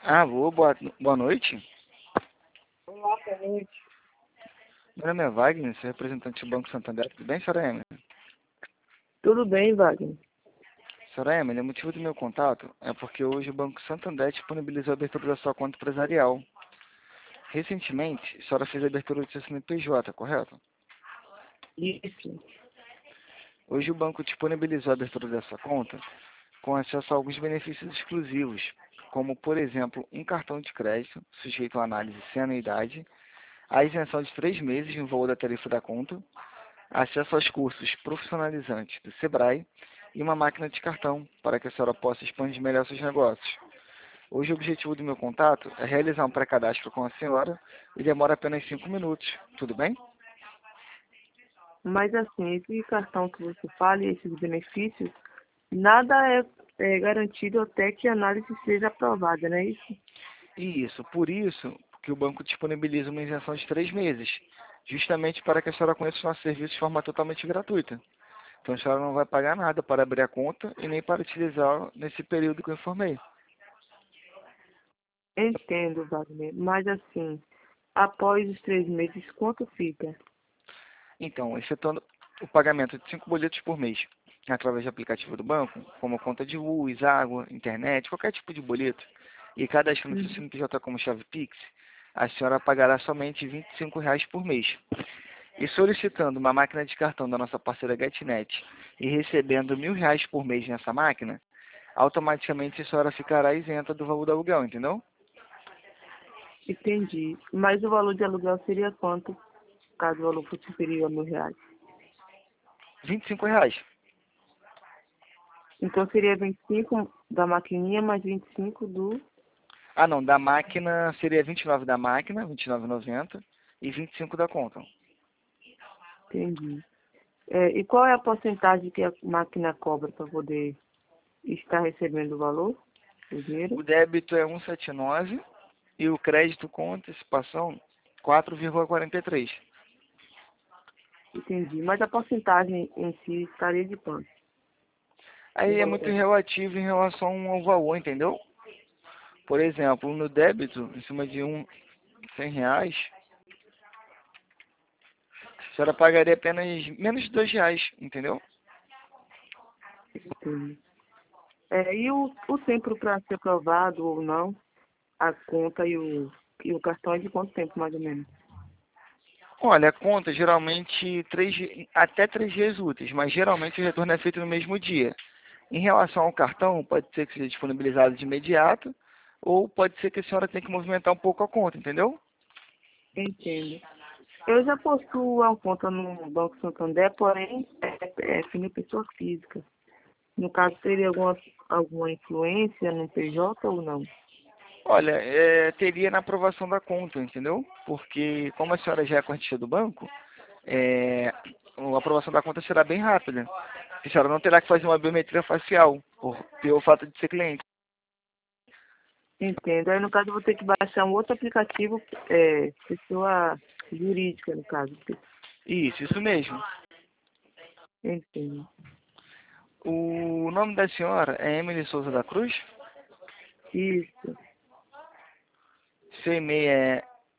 Alô, boa noite. Olá, boa noite. Meu nome é Wagner, sou representante do Banco Santander. Tudo bem, senhora Emily? Tudo bem, Wagner? Senhora Emily, o motivo do meu contato é porque hoje o Banco Santander disponibilizou a abertura da sua conta empresarial. Recentemente, a senhora fez a abertura do seu CNPJ, correto? Isso. Hoje o banco disponibilizou a abertura dessa conta com acesso a alguns benefícios exclusivos, como, por exemplo, um cartão de crédito sujeito à análise sem anuidade, a isenção de 3 meses no valor da tarifa da conta, acesso aos cursos profissionalizantes do Sebrae e uma máquina de cartão para que a senhora possa expandir melhor seus negócios. Hoje o objetivo do meu contato é realizar um pré-cadastro com a senhora e demora apenas 5 minutos. Tudo bem? Mas assim, esse cartão que você fala e esses benefícios, nada é garantido até que a análise seja aprovada, não é isso? Isso, por isso que o banco disponibiliza uma isenção de 3 meses, justamente para que a senhora conheça os nossos serviços de forma totalmente gratuita. Então a senhora não vai pagar nada para abrir a conta e nem para utilizar nesse período que eu informei. Entendo, Wagner. Mas assim, após os 3 meses, quanto fica? Então, efetuando o pagamento de 5 boletos por mês através do aplicativo do banco, como conta de luz, água, internet, qualquer tipo de boleto, e cadastrando seu Uhum. CNPJ como chave Pix, a senhora pagará somente R$ 25 por mês. E solicitando uma máquina de cartão da nossa parceira GetNet e recebendo R$ 1.000 por mês nessa máquina, automaticamente a senhora ficará isenta do valor do aluguel, entendeu? Entendi. Mas o valor de aluguel seria quanto, caso o valor fosse superior a R$ 1.000? R$ 25. Então seria 25 da maquininha mais 25 do... Ah, não, da máquina seria 29 da máquina, 29,90 e 25 da conta. Entendi. E qual é a porcentagem que a máquina cobra para poder estar recebendo o valor, o dinheiro? O débito é 1,79 e o crédito com antecipação 4,43. Entendi. Mas a porcentagem em si estaria de quanto? Do Aí é valor muito da... relativo em relação ao valor, entendeu? Por exemplo, no débito, em cima de R$ 100, a senhora pagaria apenas menos de R$ 2, entendeu? Entendi. E o tempo para ser aprovado ou não, a conta e o cartão é de quanto tempo, mais ou menos? Olha, a conta geralmente até 3 dias úteis, mas geralmente o retorno é feito no mesmo dia. Em relação ao cartão, pode ser que seja disponibilizado de imediato, ou pode ser que a senhora tenha que movimentar um pouco a conta, entendeu? Entendo. Eu já possuo uma conta no Banco Santander, porém é fim pessoa física. No caso, teria alguma influência no PJ ou não? Olha, teria na aprovação da conta, entendeu? Porque como a senhora já é correntista do banco, a aprovação da conta será bem rápida. A senhora não terá que fazer uma biometria facial, pelo fato de ser cliente. Entendo. Aí, no caso, eu vou ter que baixar um outro aplicativo, pessoa jurídica, no caso. Isso mesmo. Entendo. O nome da senhora é Emily Souza da Cruz? Isso, Seu e-mail é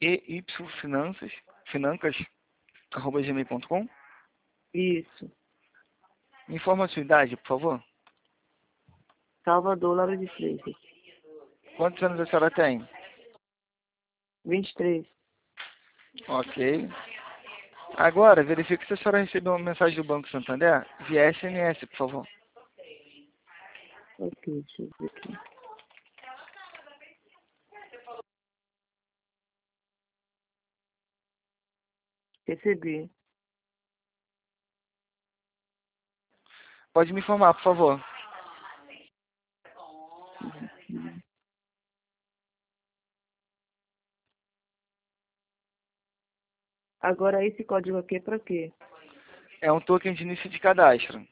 eyfinanças@gmail.com. isso. Me informa a sua idade, por favor. Salvador, Lauro de Freitas. Quantos anos a senhora tem? 23. Ok. Agora, verifique se a senhora recebeu uma mensagem do Banco Santander via SMS, por favor. Ok, deixa eu ver aqui. Recebi. Pode me informar, por favor. Agora, esse código aqui é para quê? É um token de início de cadastro.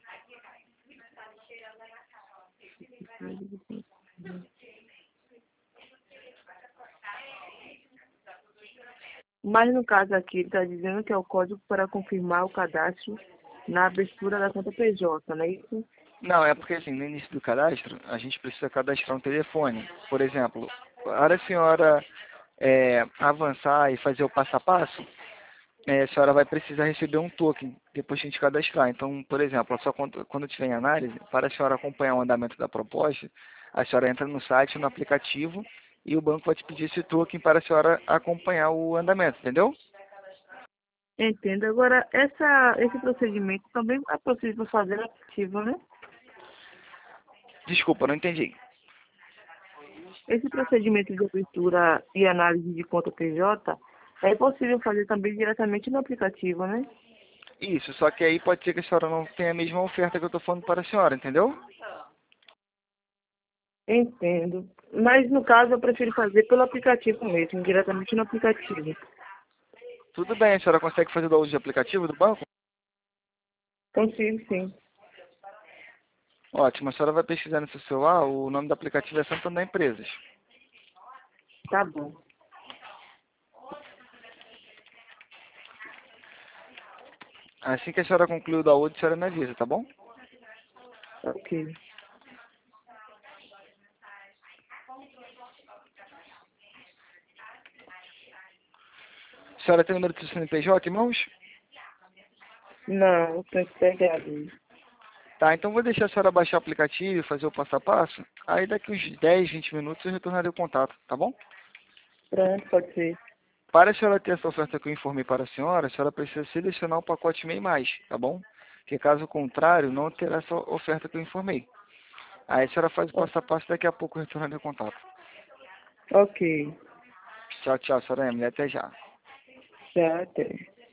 Mas, no caso aqui, ele está dizendo que é o código para confirmar o cadastro na abertura da conta PJ, não é isso? Não, é porque assim, no início do cadastro, a gente precisa cadastrar um telefone. Por exemplo, para a senhora avançar e fazer o passo a passo, a senhora vai precisar receber um token depois que a gente cadastrar. Então, por exemplo, a sua conta, quando estiver em análise, para a senhora acompanhar o andamento da proposta, a senhora entra no site, no aplicativo, e o banco vai te pedir esse token para a senhora acompanhar o andamento, entendeu? Entendo. Agora, esse procedimento também é possível fazer ativo, né? Desculpa, não entendi. Esse procedimento de abertura e análise de conta PJ é possível fazer também diretamente no aplicativo, né? Isso, só que aí pode ser que a senhora não tenha a mesma oferta que eu estou falando para a senhora, entendeu? Entendo. Mas no caso eu prefiro fazer pelo aplicativo mesmo, diretamente no aplicativo. Tudo bem, a senhora consegue fazer o download de aplicativo do banco? Consigo sim. Ótimo, a senhora vai pesquisar no seu celular, o nome do aplicativo é Santander Empresas. Tá bom. Assim que a senhora concluir o download, a senhora me avisa, tá bom? Ok. A senhora tem o número do seu CNPJ em mãos? Não, eu tenho que pegar ali. Tá, então vou deixar a senhora baixar o aplicativo e fazer o passo a passo. Aí daqui uns 10, 20 minutos eu retornarei o contato, tá bom? Pronto, pode ser. Para a senhora ter essa oferta que eu informei para a senhora precisa selecionar o pacote MEI+, tá bom? Porque caso contrário, não terá essa oferta que eu informei. Aí a senhora faz o passo a passo, daqui a pouco eu retornarei o contato. Ok. Tchau, tchau, senhora Emily, até já. Já até.